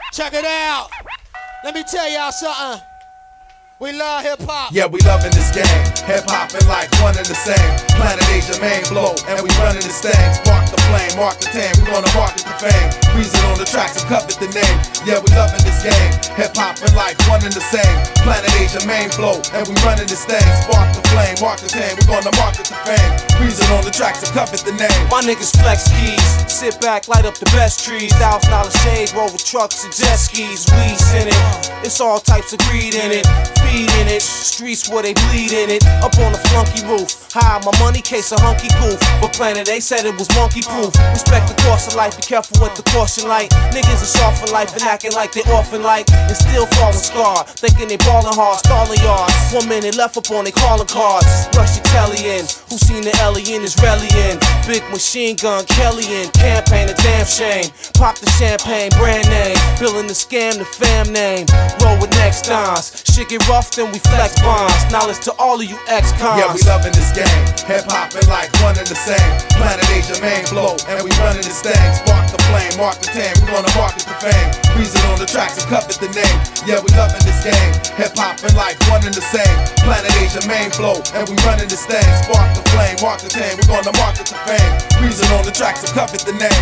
Check it out. Let me tell y'all something. We love hip-hop. Yeah, we loving this game. Hip-hop and life, one and the same. Planet Asia, main flow, and we running this thing. Spark the flame, mark the tame. We gonna market the fame. Reason on the tracks and covet the name. Yeah, we loving this game. Hip-hop and life, one and the same. Planet Asia, main flow, and we running this thing. Spark the flame, mark the tame. We gonna market the fame. Reason on the tracks and covet the name. My niggas flex keys. Sit back, light up the best trees. $1,000 shades, roll with trucks and jet skis. Weeds in it. It's all types of greed in it. Feed in it. Streets where they bleed in it. Up on the flunky roof. Hide my money, case of hunky goof. But Planet A said it was monkey proof. Respect the course of life, be careful with the caution light. Niggas are soft for life and acting like they orphan like. And still falling scarred. Thinking they ballin' hard, stalling yards. 1 minute left up on they calling cards. Rush Italian, who seen the alien Israelian. Big machine gun, Kellyan. Campaign a damn shame. Pop the champagne, brand name. Billin' the scam, the fam name. Roll with next dons. Shit get rough, then we flex bonds. Knowledge to all of you ex-cons. Yeah, we loving this game. Hip-hop and life, one and the same. Planet Asia, main flow, and we running this thing. Spark the flame, mark the tame. We gonna market the fame. Reason on the tracks and covet the name. Yeah, we loving this game. Hip-hop and life, one and the same. Planet Asia, main flow, and we running this thing. Spark the flame, mark the tame. We gonna market the fame. Reason on the tracks and covet the name.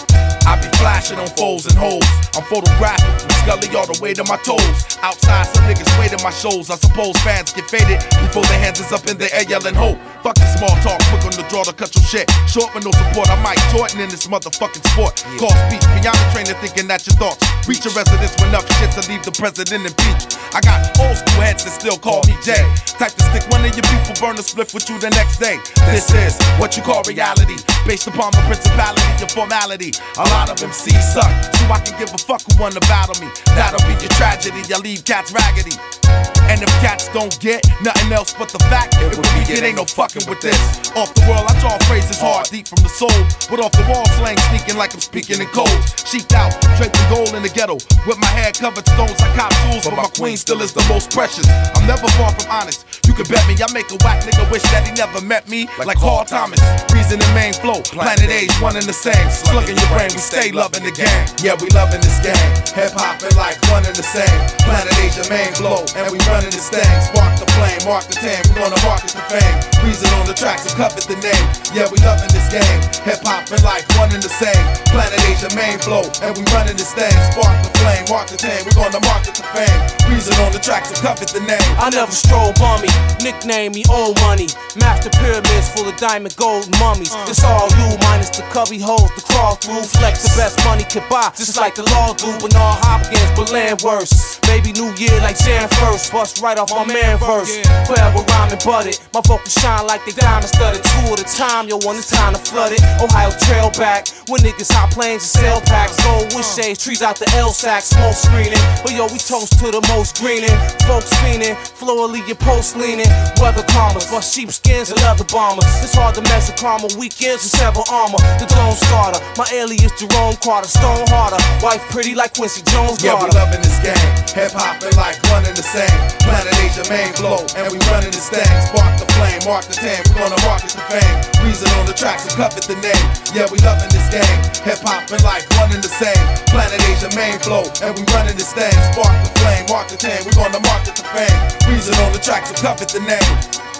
I be flashing on foes and hoes. I'm photographic from Scully all the way to my toes. Outside, some niggas wait at my shows. I suppose fans get faded before their hands is up in the air yelling ho. Fuck the small talk, quick on the draw to cut your shit. Short with no support, I Mike Jordan in this motherfucking sport. Call speech beyond the trainer thinking that your thoughts reach a residence with enough shit to leave the president impeached. I got old school heads that still call me Jay. Type to stick one of your people, burn a spliff with you the next day. This is what you call reality, based upon the principality and formality. A lot of MCs suck, so I can give a fuck who wanna battle me. That'll be your tragedy, I leave cats raggedy. And if cats don't get nothing else but the fact, it would be it ain't no fucking with this. Off the world, I draw phrases hard, deep from the soul. With off the wall slang, sneaking like I'm speaking in codes. Sheeped out, draped in gold in the ghetto. With my hair covered stones, I cop jewels, but my queen still is the most precious. I'm never far from honest, you can bet me. I make a whack nigga wish that he never met me. Like Carl Thomas, reason and main flow. Planet A's one and the same. Slugging your brain, we stay loving the game. Yeah, we loving this game. Hip-hop and life, one and the same. Planet Asia, main flow, and we running this thing. Spark the flame, mark the tame. We gonna market the fame. Reason on the tracks and covet the name. Yeah, we loving this game. Hip-hop and life, one and the same. Planet Asia, main flow, and we running this thing. Spark the flame, mark the tame. We gonna market the fame. Reason on the tracks and covet the name. I never stroll bummy, nickname me old money. Master pyramids full of diamond gold mummies. It's all you minus the cubby holes, the crawl through. Flex the best money could buy, just like the law do. Bernard Hopkins, but land worse. Baby New Year like Jan first. Bust right off my man verse. Forever rhyming butted. My vocals shine like they diamond studded. 2 at a time, yo, when it's time to flood it. Ohio trail back. When niggas hot planes and sail packs. Gold wish shades, trees out the L-sack, smoke screening. But yo, we toast to the most greening. Folks fiending, florally your post leaning. Weather calmers, bust sheepskins and leather bombers. It's hard to mess with karma, weekends with several armor. The throne starter, my alias Jerome Carter. Stone harder, wife pretty like Quincy Jones' daughter. Yeah, we loving this game. Hip-hop and life, one and the same. Planet Asia, main flow, and we running this thing. Spark the flame, mark the tame. We gonna market the fame. Reason on the tracks and covet the name. Yeah, we loving this game. Hip-hop and life, one and the same. Planet Asia, main flow, and we running this thing. Spark the flame, mark the tame. We gonna market the fame. Reason on the tracks and covet the name.